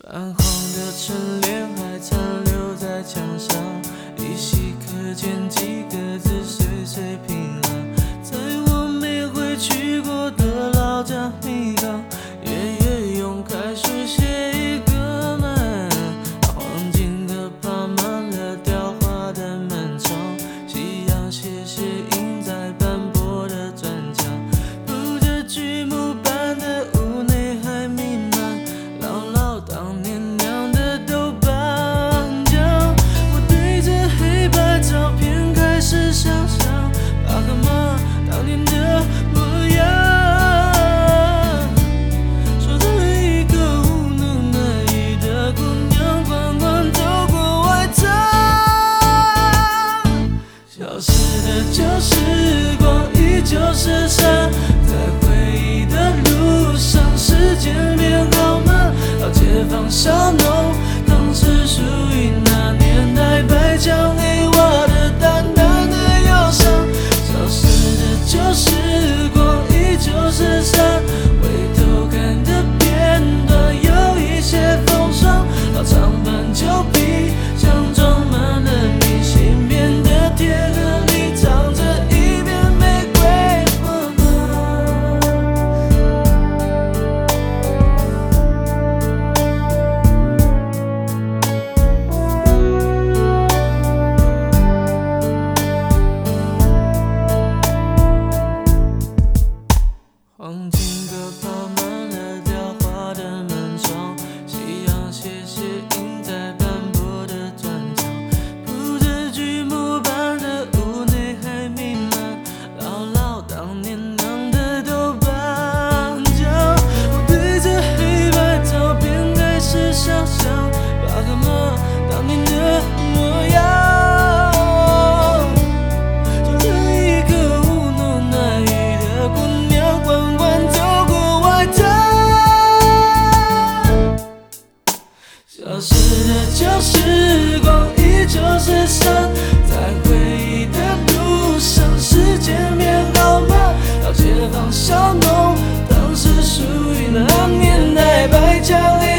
泛黄的春联还残留在墙上，依稀可见几个字：岁岁平安。在我没回去过的老家米缸，爷爷用楷书写一个门，黄金的爬满了雕花的门窗，夕阳斜斜映在斑驳的砖墙，铺着锯木板的屋内还弥漫姥姥当年酿的豆瓣酱。我对着黑白照片开始想象爸和妈当年的模样。消失的旧时光，依旧是山，在回忆的路上，时间变好慢。老街坊小农，当时属于那年代，白墙黑瓦的淡淡的忧伤。消失的旧时光，依旧是山，回头看的片段有一些风霜。老长板旧皮箱装满了明信片的贴合。黄金阁爬满了雕花的门窗，夕阳斜斜映在斑驳的砖墙，铺着锯木板的屋内还弥漫姥姥当年酿的豆瓣酱。我对着黑白照片开始想象爸和妈当年的模样。消失的旧时光，依旧是山，在回忆的路上，时间变好慢。老街坊小农，当时属于那年代，白墙黑